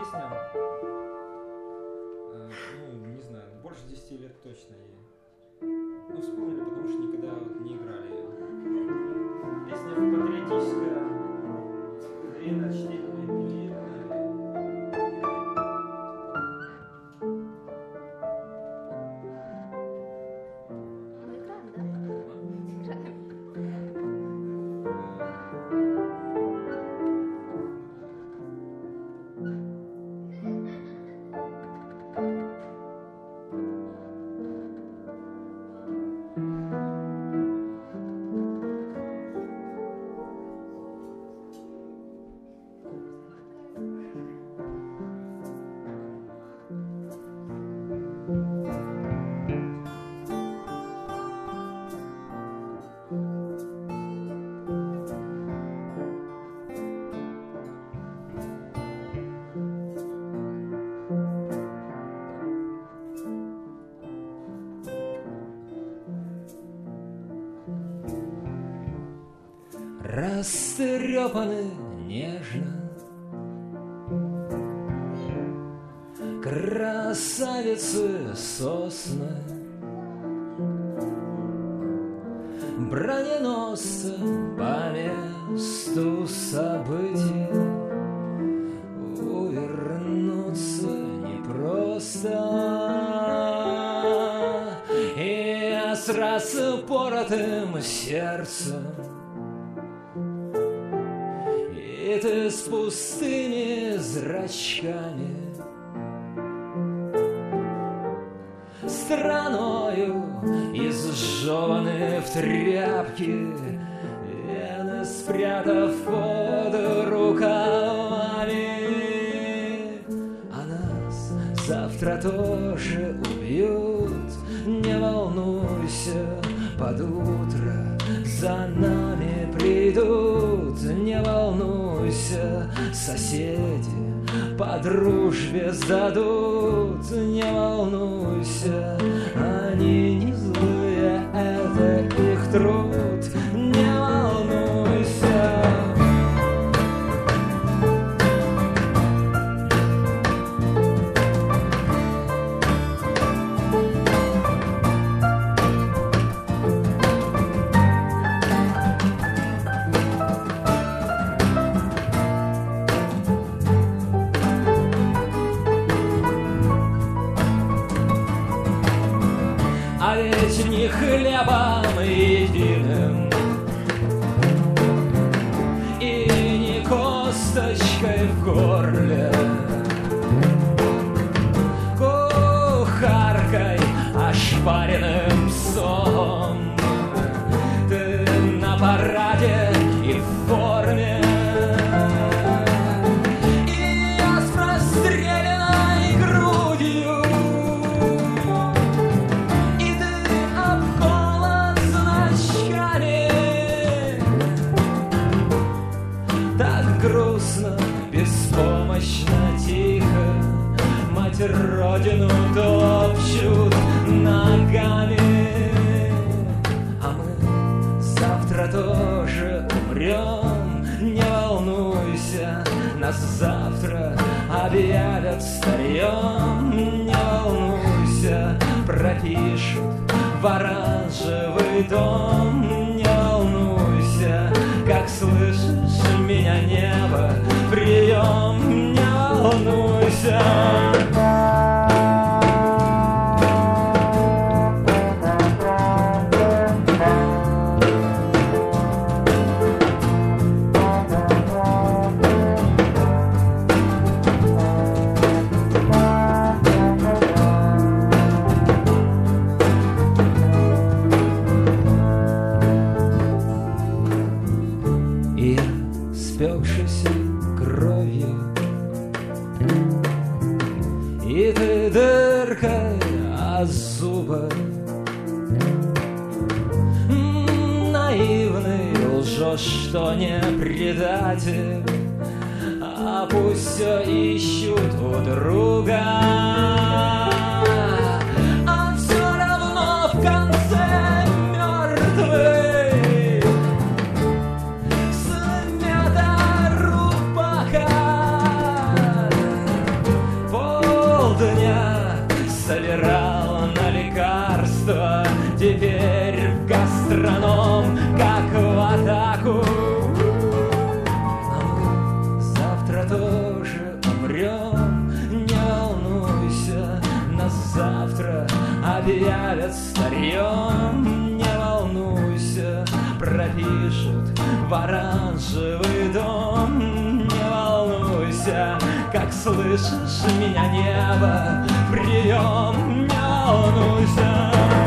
песням, ну, не знаю, больше 10 лет точно ей. Ну, вспомнили, потому что никогда вот не играли ее. Песня патриотическая, время чтения пели. Растрепаны нежно красавицы сосны, броненосцы по месту событий увернуться непросто. И я с распоротым сердцем, и ты с пустыми зрачками, страною изжеваны в тряпки, вены спрятав под рукавами. А нас завтра тоже убьют, не волнуйся, под утро за нами придут. Не волнуйся, соседи по дружбе сдадут. Не волнуйся, они не злые, это их труд. Не волнуйся. А ведь не хлебом единым и не косточкой в горле, кухаркой, ошпаренным псом ты на параде и в форме. И я с простреленной грудью, грустно, беспомощно, тихо мать родину топчут ногами. А мы завтра тоже умрем, не волнуйся, нас завтра объявят старьем. Не волнуйся, пропишут в оранжевый дом. Не волнуйся, как слышишь меня, небо, прием. Не волнуйся. И спекшейся кровью, и ты дыркой от зуба, наивный лжешь, что не предатель, а пусть все ищут у друга. Он все равно в конце мертвый, смята рубака. объявят старьем. Не волнуйся, пропишут в оранжевый дом. Не волнуйся, как слышишь меня, небо, прием. Не волнуйся.